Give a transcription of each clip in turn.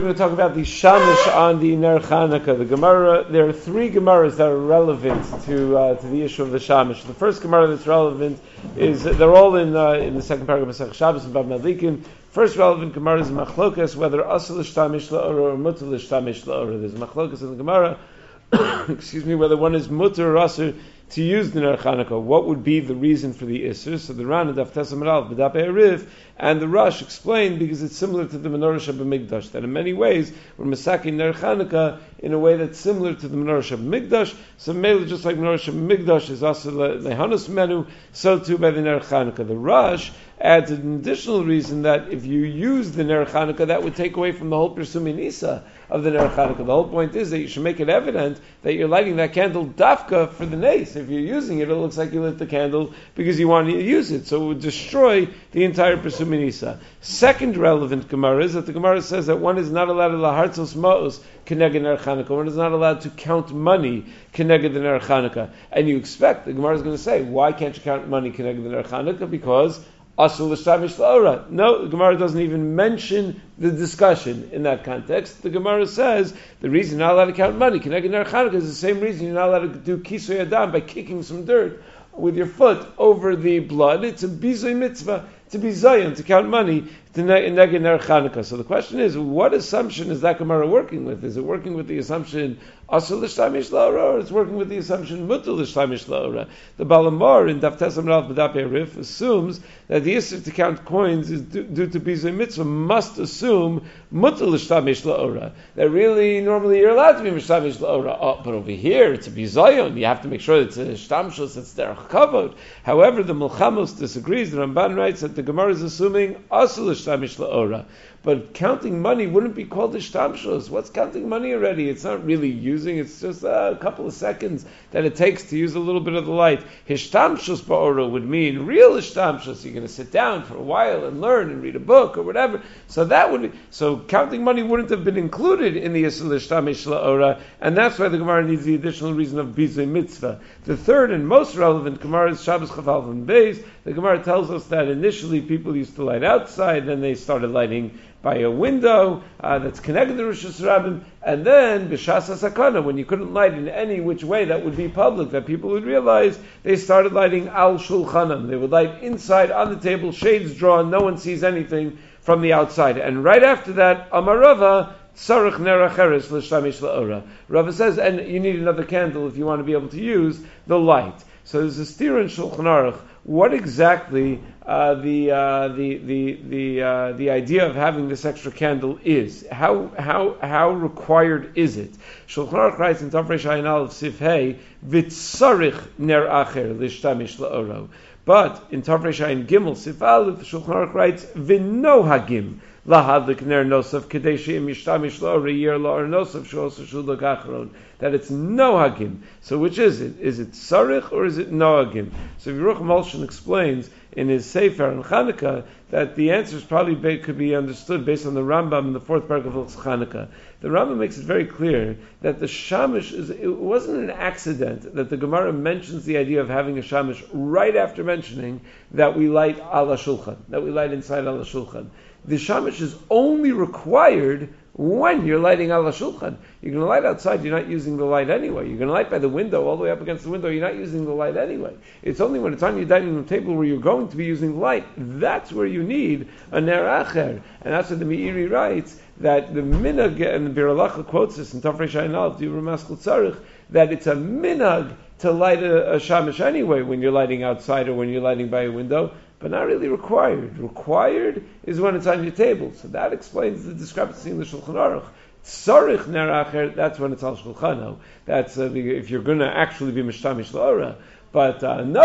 going to talk about the shamish on the Ner Chanukah. The Gemara, there are three Gemaras that are relevant to the issue of the shamish. The first Gemara that's relevant is they're all in the second paragraph of Masech Shabbos and Bab Madlikin. First relevant Gemara is Machlokas, whether asur l'shtamish la'ora or mutar l'shtamish la'ora. There's Machlokas in the Gemara, whether one is mutar or asur to use the Ner Chanukah. What would be the reason for the Isser? So the Ran and Daf Tesam Rav, B'dap E'eriv, and the Rush explained because it's similar to the Menorah Shabamigdash, that in many ways we're masaking Ner Chanukah in a way that's similar to the Menorah Shabamigdash. So mainly just like Menorah Shabamigdash is also Lehanus Menu, so too by the Ner Chanukah. The Rush adds an additional reason that if you use the Ner Chanukah, that would take away from the whole Pirsumi Nisa of the Ner Chanukah. The whole point is that you should make it evident that you're lighting that candle dafka for the nace. If you're using it, it looks like you lit the candle because you want to use it. So it would destroy the entire Pirsumi Nisa. Second relevant Gemara is that the Gemara says that one is not allowed to lahartzos ma'os keneged Ner Chanukah. One is not allowed to count money keneged the Ner Chanukah. And you expect, the Gemara is going to say, why can't you count money keneged the Ner Chanukah? Because asur l'shtamish la'ora. No, the Gemara doesn't even mention the discussion in that context. The Gemara says the reason you're not allowed to count money keneged Ner Chanukah is the same reason you're not allowed to do kisoy adam by kicking some dirt with your foot over the blood. It's a bizoy mitzvah to be zayin, to count money to neged Ner Chanukah. So the question is, what assumption is that Gemara working with? Is it working with the assumption asur l'shtamish la'ora, or it's working with the assumption mutar l'shtamish la'ora? The Balamar in Daf Tesam Rav B'dap E'eriv assumes that the issue to count coins is due to bizoy mitzvah must assume mutar l'shtamish la'ora. That really normally you're allowed to be mishtamish la'ora. Oh, but over here it's a bizayon. You have to make sure it's a shtamshus, it's derech kavod. However, the Milchamos disagrees. The Ramban writes that the Gemara is assuming asur l'shtamish la'ora. But counting money wouldn't be called ishtamshus. What's counting money already? It's not really using, it's just a couple of seconds that it takes to use a little bit of the light. Hishtamshus ba'ora would mean real ishtamshus. You're going to sit down for a while and learn and read a book or whatever. So counting money wouldn't have been included in the asur l'shtamish la'ora, and that's why the Gemara needs the additional reason of bizoy mitzvah. The third and most relevant Gemara is Shabbos Chafal and Beis. The Gemara tells us that initially people used to light outside, then they started lighting by a window that's connected to Rosh Hashanah, and then b'shas hasakana, when you couldn't light in any which way that would be public, that people would realize, they started lighting al shulchanam. They would light inside on the table, shades drawn, no one sees anything from the outside. And right after that, Amar Rava, Sarich ner acheres l'shtamish la'ora. Rava says, and you need another candle if you want to be able to use the light. So there's a steer in Shulchan Aruch. What exactly the idea of having this extra candle is? How required is it? Shulchan Aruch writes in Tav Reish Ayin Aleph Sif Hey, v'tzarich ner acher l'shtamish la'oro. But in Tav Reish Ayin Gimel Sif Aleph, Shulchan Aruch writes v'nohagim lahadlik ner nosaf kadei she'im yishtamish la'or yer la'or nosaf she'osu shulak achron. That it's nohagim. So which is it? Is it sarich or is it nohagim? So Yeruch Molshan explains in his Sefer on Chanukah that the answers probably could be understood based on the Rambam in the fourth paragraph of Chanukah. The Rambam makes it very clear that the shamish it wasn't an accident that the Gemara mentions the idea of having a shamish right after mentioning that we light ala shulchan, that we light inside ala shulchan. The shamish is only required when you're lighting ala shulchan. You're going to light outside, you're not using the light anyway. You're going to light by the window, all the way up against the window, you're not using the light anyway. It's only when it's on your dining room table where you're going to be using the light. That's where you need a ner acher. And that's what the Meiri writes, that the minhag, and the Bir Halacha quotes this in Tav Reish Ayin Aleph, that it's a minhag to light a shamish anyway when you're lighting outside or when you're lighting by a window, but not really required. Required is when it's on your table. So that explains the discrepancy in the Shulchan Aruch. Tzarich ner acher, that's when it's al shulchano. That's if you're going to actually be mishtamish la'ora. But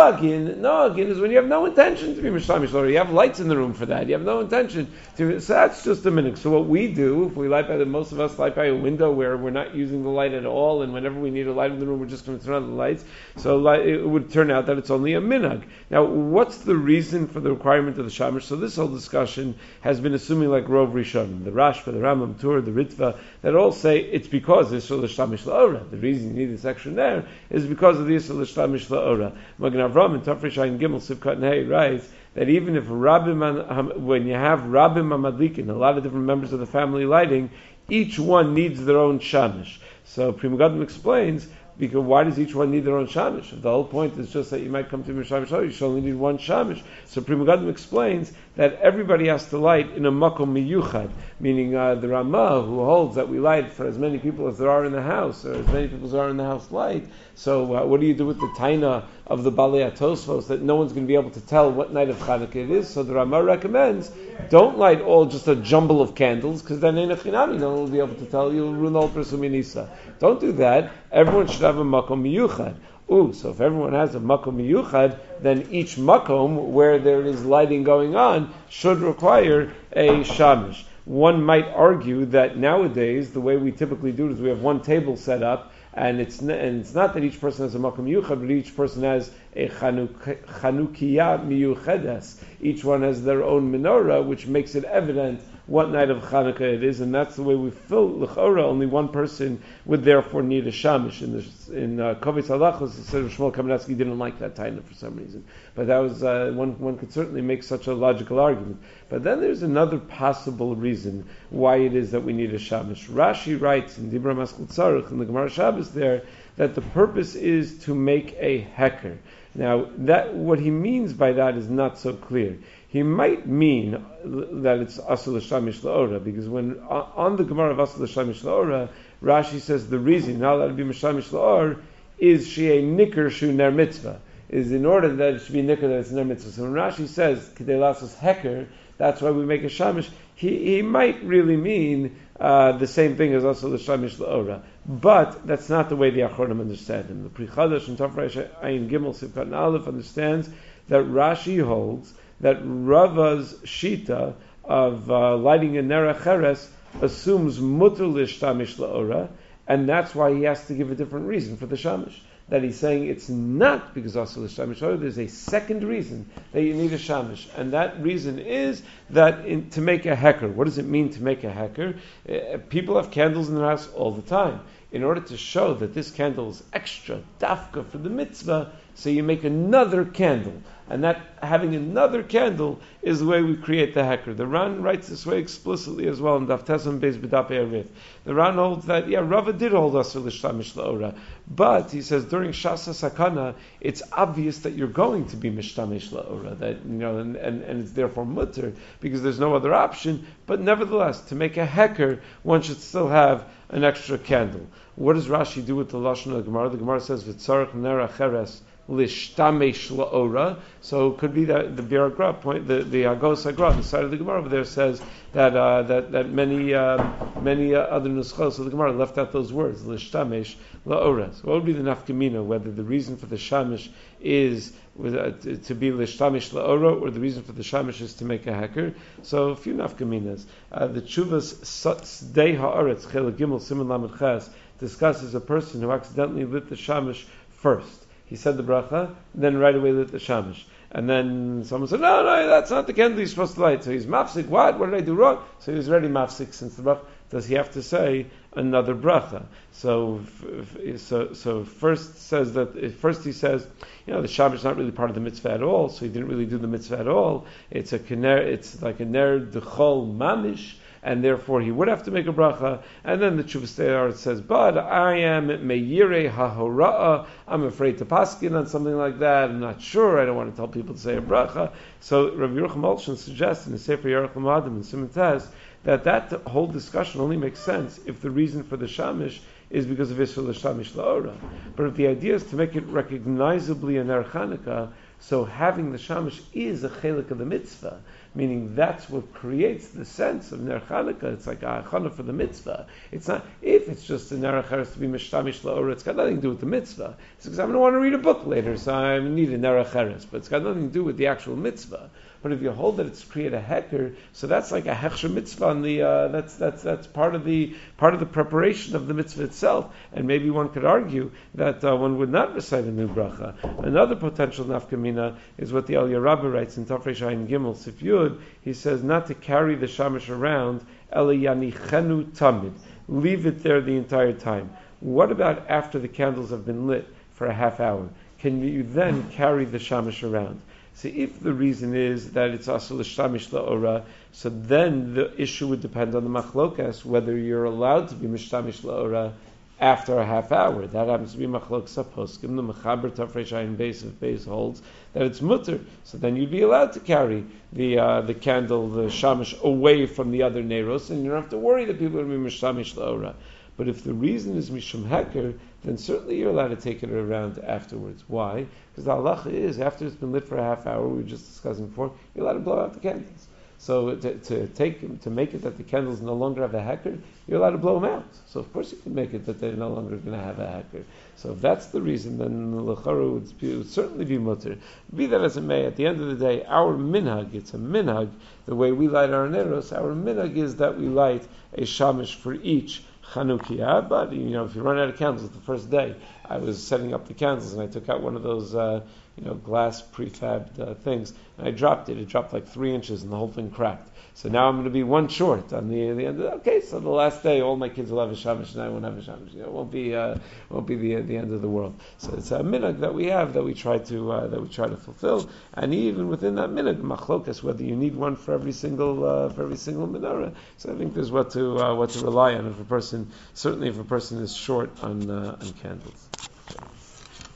noagin is when you have no intention to be mishtamish la'ora. You have lights in the room for that. You have no intention to. So that's just a minute. So what we do, if we light by most of us light by a window where we're not using the light at all, and whenever we need a light in the room, we're just going to turn on the lights. So it would turn out that it's only a minhag. Now, what's the reason for the requirement of the shamish? So this whole discussion has been assuming like Rov Rishon, the Rashba, the Rambam Tur, the Ritva, that all say it's because it's Yisrael L'Shtamish La'ora. The reason you need this extra there is because of the Yisrael L'Shtamish La'ora. Magen Avram in Tav Reish Ayin Gimel Sivkat and Hey writes that even if when you have Rabbim Hamadlikin, a lot of different members of the family lighting, each one needs their own shamish. So Pri Megadim explains, because why does each one need their own shamish? If the whole point is just that you might come to Mishamish, you should only need one shamish. So Pri Megadim explains that everybody has to light in a makom miyuchad, meaning the Ramah, who holds that we light for as many people as there are in the house, or as many people as there are in the house light. So what do you do with the taina of the Balei Tosfos that no one's going to be able to tell what night of Chanukah it is? So the Ramah recommends, don't light all just a jumble of candles, because then in a chinami no one will be able to tell. You'll ruin the whole Persuminisa. Don't do that. Everyone should have a makom miyuchad. So if everyone has a makom miyuchad, then each makom where there is lighting going on should require a shamish. One might argue that nowadays the way we typically do it is we have one table set up, and it's not that each person has a makom miyuchad, but each person has a chanukiyah miyuchedes. Each one has their own menorah, which makes it evident what night of Chanukah it is, and that's the way we fill l'chora. Only one person would therefore need a shamish. In Kovetz Halachos, it said Shmuel Kamenetsky didn't like that taina for some reason, but that was one could certainly make such a logical argument. But then there's another possible reason why it is that we need a shamish. Rashi writes in Dibra Maskul Tzarech in the Gemara Shabbos there that the purpose is to make a heker. Now, that what he means by that is not so clear. He might mean that it's Asur L'Shamish La'ora, because when on the Gemara of Asur L'Shamish La'ora, Rashi says the reason not allowed to be Mishamish La'or is she a nicker shu ner mitzvah, is in order that it should be nicker that it's ner mitzvah. So when Rashi says K'dei Lasos Heker, that's why we make a shamish, he might really mean the same thing as Asur L'Shamish La'ora. But that's not the way the Achronim understand him. The Pri Chadash and Tafresh Ayin Gimel Sivkat and Aleph understands that Rashi holds that Rava's shita of lighting a ner acheres assumes mutter l'shtamish la'ora, and that's why he has to give a different reason for the shamish. That he's saying it's not because asur l'shtamish la'ora. There's a second reason that you need a shamish, and that reason is that to make a heker. What does it mean to make a heker? People have candles in their house all the time. In order to show that this candle is extra dafka for the mitzvah, so you make another candle. And that having another candle is the way we create the heker. The Ran writes this way explicitly as well in Daf Tesam Beis B'Dapei Arif. The Ran holds that, Rava did hold Asur L'Shtamish La'ora, but he says during Shasa Sakana, it's obvious that you're going to be Mishtamish La'ora, that, and it's therefore mutter, because there's no other option, but nevertheless, to make a heker, one should still have an extra candle. What does Rashi do with the Lashon of the Gemara? The Gemara says, V'tzarech ner acheres l'shtamesh la'ora. So it could be that the Bir Agra point, the Agos Agra, the side of the Gemara over there says that many other nuschos of the Gemara left out those words, l'shtamesh la'ora. So what would be the nafkamina, whether the reason for the shamish is to be l'shtamesh la'ora, or the reason for the shamish is to make a heker? So a few nafkaminas. The Chuvas Sdei Haaretz Chel Gimel Siman Lamed Ches discusses a person who accidentally lit the shamish first. He said the bracha, then right away lit the shamish. And then someone said, no, that's not the candle you're supposed to light. So he's mafsik, what did I do wrong? So he was already mafsik since the bracha. Does he have to say another bracha? So first he says, the shamish is not really part of the mitzvah at all, so he didn't really do the mitzvah at all. It's like a ner dechol mamish, and therefore he would have to make a bracha. And then the Chuvas Sdei says, but I am meirei hahora'ah, I'm afraid to paskin on something like that, I'm not sure, I don't want to tell people to say a bracha. So Rabbi Yerucham Olshan suggests in the Sefer Yerach L'Madim in Siman Tes that whole discussion only makes sense if the reason for the shamish is because of Isra L'Shamish La'ora. But if the idea is to make it recognizably a ner Chanukah, so having the shamish is a chelik of the mitzvah, meaning that's what creates the sense of ner Chanukah. It's like a chana for the mitzvah. It's not, if it's just a ner acheres to be mishtamish la'ora, it's got nothing to do with the mitzvah. It's because I'm going to want to read a book later, so I need a ner acheres, but it's got nothing to do with the actual mitzvah. But if you hold that it's create a heker, so that's like a hechsher mitzvah on the that's part of the preparation of the mitzvah itself. And maybe one could argue that one would not recite a new bracha. Another potential nafkamina is what the Aliyah Rabbah writes in Tafresh Ayin Gimel Sif Yud. He says not to carry the shamish around, ela yanichenu tamid, leave it there the entire time. What about after the candles have been lit for a half hour? Can you then carry the shamish around? So if the reason is that it's asur l'shtamish la'ora, so then the issue would depend on the machlokas, whether you're allowed to be mishtamish la'ora after a half hour. That happens to be machlokas poskim. The mechaber tafrei shayin base of base holds that it's mutter. So then you'd be allowed to carry the candle, the shamish, away from the other neros, and you don't have to worry that people are going to be mishtamish la'ora. But if the reason is mishum heker, then certainly you're allowed to take it around afterwards. Why? Because the halacha is, after it's been lit for a half hour, we were just discussing before, you're allowed to blow out the candles. So to make it that the candles no longer have a heker, you're allowed to blow them out. So of course you can make it that they're no longer going to have a heker. So if that's the reason, then the l'chara would certainly be mutter. Be that as it may, at the end of the day, our minhag, it's a minhag, the way we light our neros, our minhag is that we light a shamish for each Chanukiah, but if you run out of candles the first day, I was setting up the candles and I took out one of those glass prefabbed things and I dropped it. It dropped like 3 inches and the whole thing cracked. So now I'm going to be one short on the end of okay, so the last day all my kids will have a shamish and I won't have a shamish. It won't be the end of the world. So it's a minhag that we have that we try to fulfill, and even within that minhag, machlokas, whether you need one for every single menorah. So I think there's what to rely on if a person is short on candles.